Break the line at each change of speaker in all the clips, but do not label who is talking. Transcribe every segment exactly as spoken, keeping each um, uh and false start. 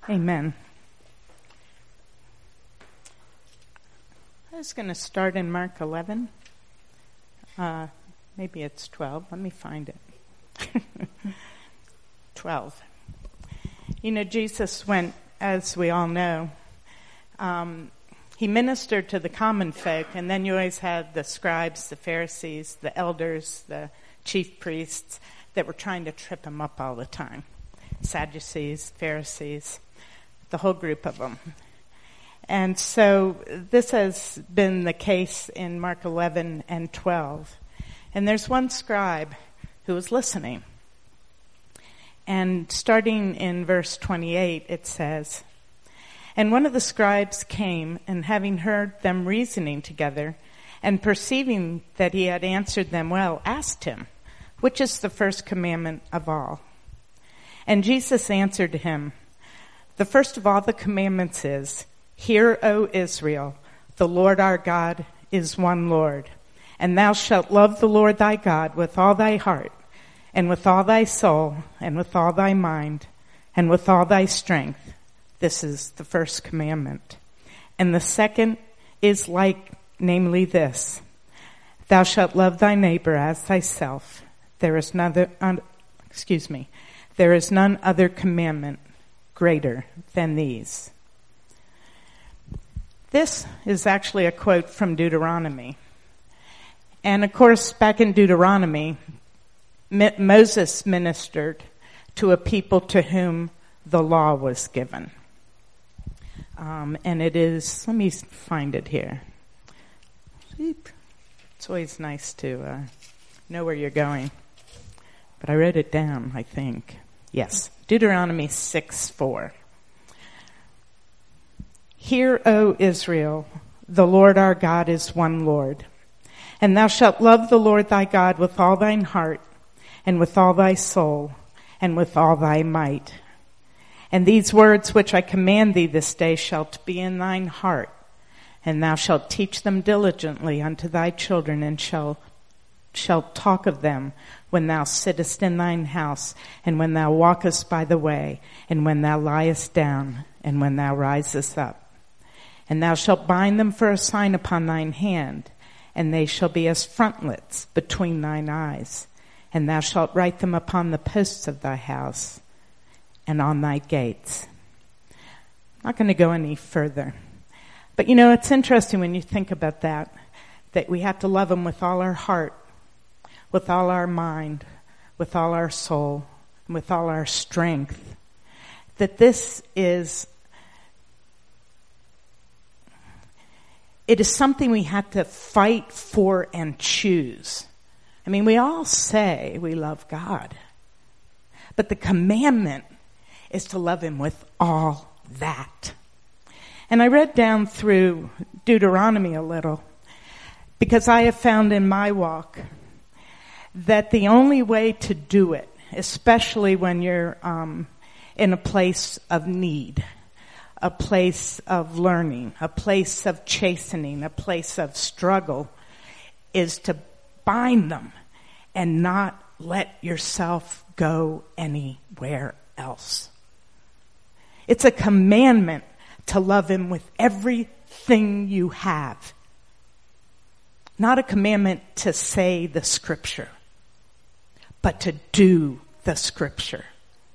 Amen. I was going to start in Mark eleven. Uh, maybe it's twelve. Let me find it. twelve. You know, Jesus went, as we all know, um, he ministered to the common folk, and then you always had the scribes, the Pharisees, the elders, the chief priests that were trying to trip him up all the time. Sadducees, Pharisees, the whole group of them. And so this has been the case in Mark eleven and twelve. And there's one scribe who was listening. And starting in verse twenty-eight, it says, "And one of the scribes came, and having heard them reasoning together, and perceiving that he had answered them well, asked him, 'Which is the first commandment of all?' And Jesus answered him, 'The first of all the commandments is, Hear, O Israel, the Lord our God is one Lord. And thou shalt love the Lord thy God with all thy heart, and with all thy soul, and with all thy mind, and with all thy strength.' This is the first commandment. And the second is like, namely this, Thou shalt love thy neighbor as thyself. There is none, uh, excuse me, there is none other commandment greater than these." This is actually a quote from Deuteronomy. And of course, back in Deuteronomy, Moses ministered to a people to whom the law was given. Um, and it is, let me find it here. It's always nice to uh, know where you're going. But I wrote it down, I think. Yes, Deuteronomy six four. "Hear, O Israel, the Lord our God is one Lord. And thou shalt love the Lord thy God with all thine heart, and with all thy soul, and with all thy might. And these words which I command thee this day shall be in thine heart, and thou shalt teach them diligently unto thy children, and shall shalt talk of them when thou sittest in thine house, and when thou walkest by the way, and when thou liest down, and when thou risest up. And thou shalt bind them for a sign upon thine hand, and they shall be as frontlets between thine eyes. And thou shalt write them upon the posts of thy house and on thy gates." I'm not going to go any further. But you know, it's interesting when you think about that, that we have to love him with all our heart, with all our mind, with all our soul, and with all our strength. That this is, it is something we have to fight for and choose. I mean, we all say we love God, but the commandment is to love him with all that. And I read down through Deuteronomy a little, because I have found in my walk that the only way to do it, especially when you're um, in a place of need, a place of learning, a place of chastening, a place of struggle, is to bind them and not let yourself go anywhere else. It's a commandment to love him with everything you have. Not a commandment to say the scripture, but to do the scripture.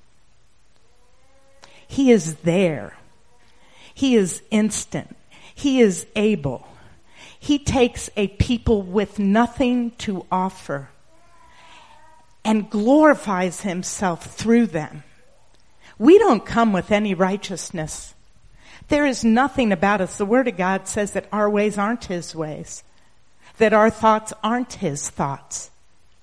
He is there. He is instant. He is able. He takes a people with nothing to offer and glorifies himself through them. We don't come with any righteousness. There is nothing about us. The Word of God says that our ways aren't his ways, that our thoughts aren't his thoughts.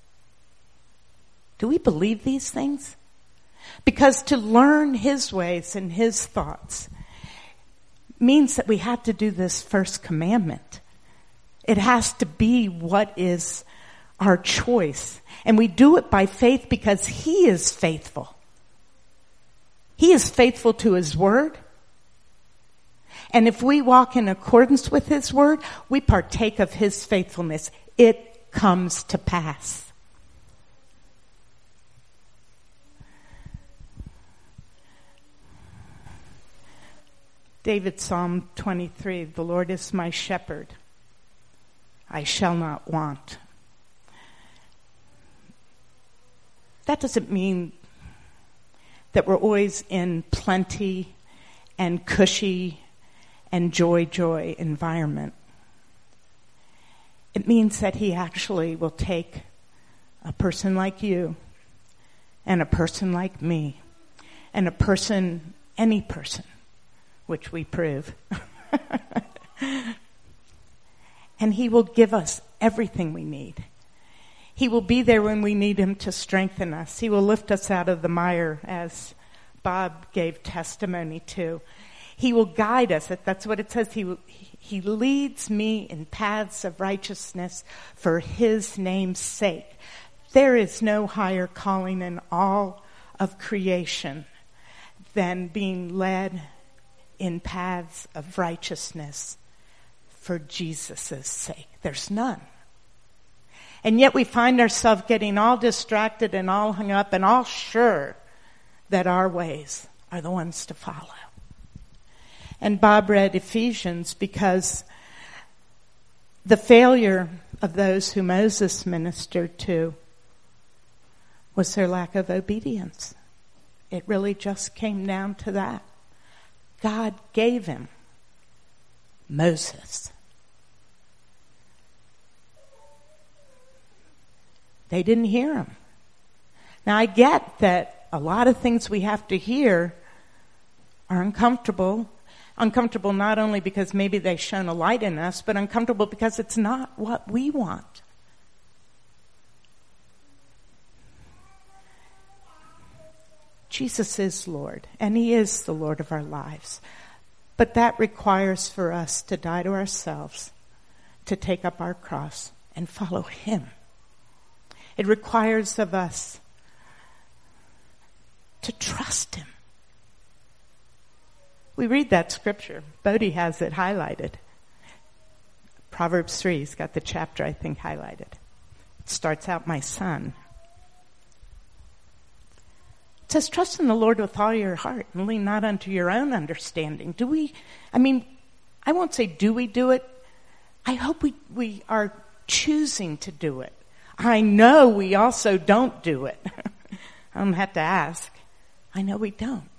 Do we believe these things? Because to learn his ways and his thoughts means that we have to do this first commandment. It has to be what is our choice. And we do it by faith because he is faithful. He is faithful to his word. And if we walk in accordance with his word, we partake of his faithfulness. It comes to pass. David, Psalm twenty-three, the Lord is my shepherd. I shall not want. That doesn't mean that we're always in plenty and cushy and joy, joy environment. It means that he actually will take a person like you and a person like me and a person, any person, which we prove. And he will give us everything we need. He will be there when we need him to strengthen us. He will lift us out of the mire, as Bob gave testimony to. He will guide us. That's what it says. He will, he leads me in paths of righteousness for his name's sake. There is no higher calling in all of creation than being led in paths of righteousness for Jesus' sake. There's none. And yet we find ourselves getting all distracted and all hung up and all sure that our ways are the ones to follow. And Bob read Ephesians because the failure of those who Moses ministered to was their lack of obedience. It really just came down to that. God gave him Moses. They didn't hear him. Now I get that a lot of things we have to hear are uncomfortable. Uncomfortable not only because maybe they shone a light in us, but uncomfortable because it's not what we want. Jesus is Lord, and he is the Lord of our lives. But that requires for us to die to ourselves, to take up our cross and follow him. It requires of us to trust him. We read that scripture. Bodie has it highlighted. Proverbs three, he's got the chapter, I think, highlighted. It starts out, my son. It says, trust in the Lord with all your heart and lean not unto your own understanding. Do we, I mean, I won't say do we do it. I hope we, we are choosing to do it. I know we also don't do it. I don't have to ask. I know we don't.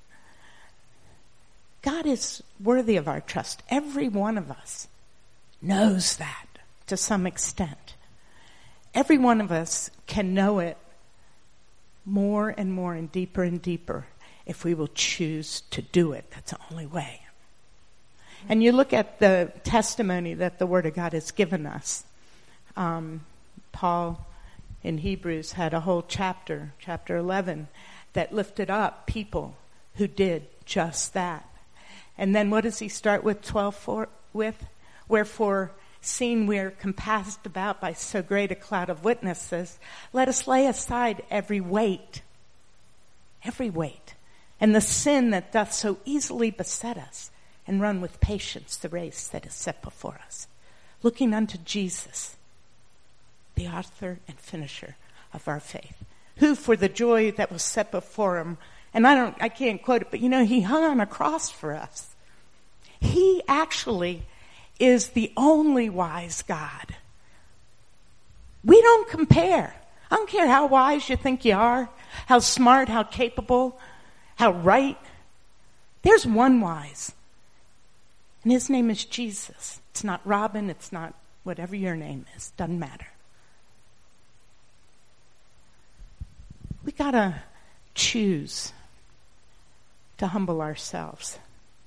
God is worthy of our trust. Every one of us knows that to some extent. Every one of us can know it more and more and deeper and deeper if we will choose to do it. That's the only way. And you look at the testimony that the Word of God has given us. Um, Paul in Hebrews had a whole chapter, chapter eleven, that lifted up people who did just that. And then what does he start with twelve for, with? Wherefore, seeing we are compassed about by so great a cloud of witnesses, let us lay aside every weight, every weight, and the sin that doth so easily beset us, and run with patience the race that is set before us, looking unto Jesus, the author and finisher of our faith, who for the joy that was set before him, and I don't, I can't quote it, but you know, he hung on a cross for us. He actually is the only wise God. We don't compare. I don't care how wise you think you are, how smart, how capable, how right. There's one wise. And his name is Jesus. It's not Robin. It's not whatever your name is. Doesn't matter. We gotta choose to humble ourselves.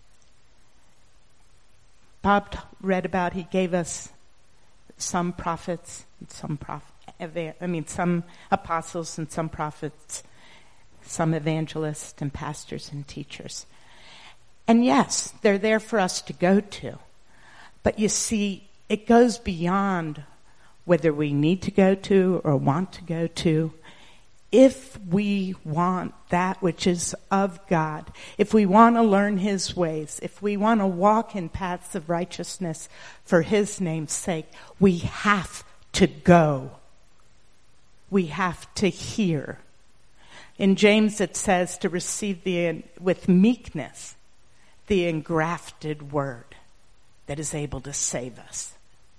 Bob read about, he gave us some prophets, and some prof, I mean, some apostles and some prophets, some evangelists and pastors and teachers. And yes, they're there for us to go to. But you see, it goes beyond whether we need to go to or want to go to. If we want that which is of God, if we want to learn his ways, if we want to walk in paths of righteousness for his name's sake, we have to go. We have to hear. In James it says to receive the with meekness the engrafted word that is able to save us.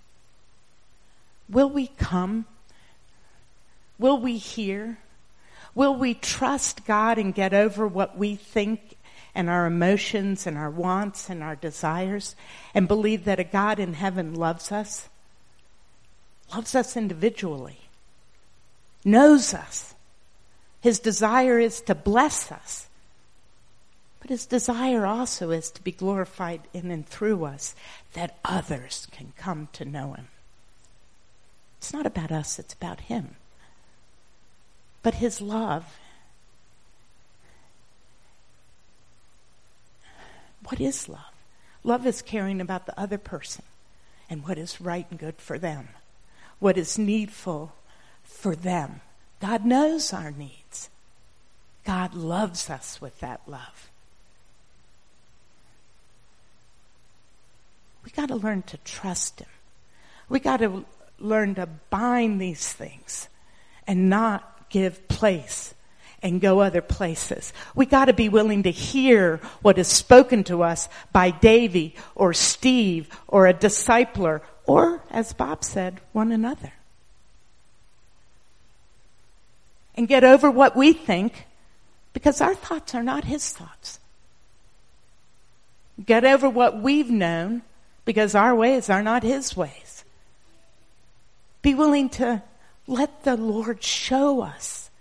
Will we come? Will we hear? Will we trust God and get over what we think and our emotions and our wants and our desires and believe that a God in heaven loves us? Loves us individually. Knows us. His desire is to bless us. But his desire also is to be glorified in and through us, that others can come to know him. It's not about us, it's about him. But his love, what is love? Love is caring about the other person and what is right and good for them, what is needful for them. God knows our needs. God loves us with that love. We got to learn to trust him. We got to learn to bind these things and not give place and go other places. We got to be willing to hear what is spoken to us by Davy or Steve or a discipler or, as Bob said, one another. And get over what we think, because our thoughts are not his thoughts. Get over what we've known, because our ways are not his ways. Be willing to let the Lord show us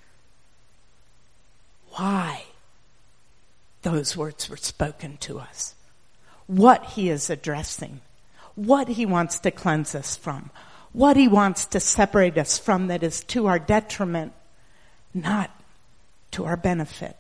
why those words were spoken to us, what he is addressing, what he wants to cleanse us from, what he wants to separate us from that is to our detriment, not to our benefit.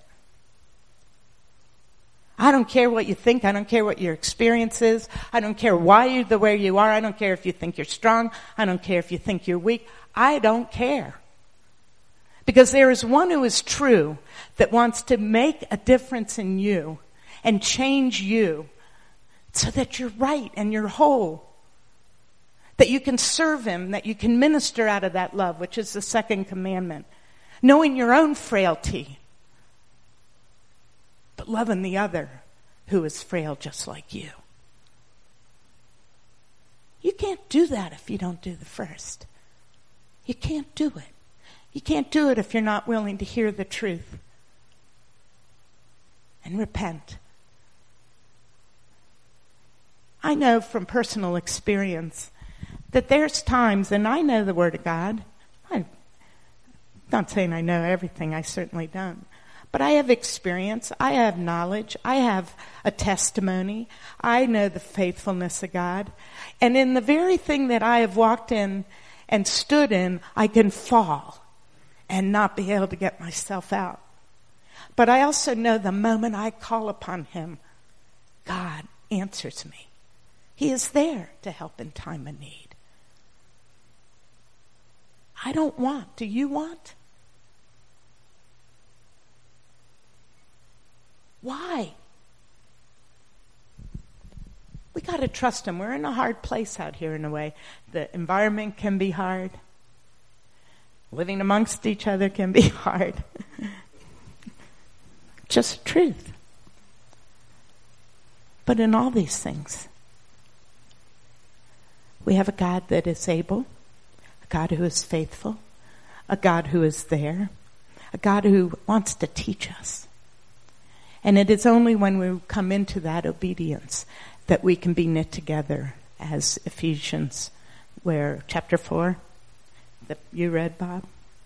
I don't care what you think. I don't care what your experience is. I don't care why you're the way you are. I don't care if you think you're strong. I don't care if you think you're weak. I don't care. Because there is one who is true that wants to make a difference in you and change you so that you're right and you're whole. That you can serve him, that you can minister out of that love, which is the second commandment. Knowing your own frailty, but loving the other who is frail just like you. You can't do that if you don't do the first. You can't do it. You can't do it if you're not willing to hear the truth and repent. I know from personal experience that there's times, and I know the Word of God. I'm not saying I know everything, I certainly don't. But I have experience, I have knowledge, I have a testimony, I know the faithfulness of God. And in the very thing that I have walked in and stood in, I can fall and not be able to get myself out. But I also know the moment I call upon him, God answers me. He is there to help in time of need. I don't want. Do you want? Why? We got to trust him. We're in a hard place out here in a way. The environment can be hard. Living amongst each other can be hard. Just truth. But in all these things, we have a God that is able, a God who is faithful, a God who is there, a God who wants to teach us. And it is only when we come into that obedience that we can be knit together, as Ephesians, where chapter four, that you read, Bob.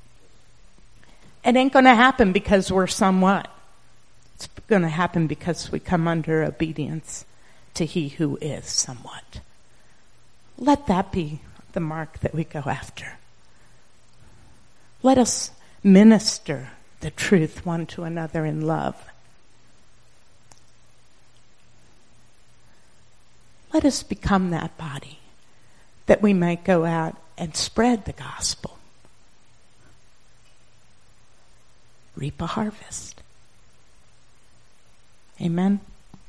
It ain't going to happen because we're somewhat. It's going to happen because we come under obedience to he who is somewhat. Let that be the mark that we go after. Let us minister the truth one to another in love. Let us become that body that we might go out and spread the gospel. Reap a harvest. Amen.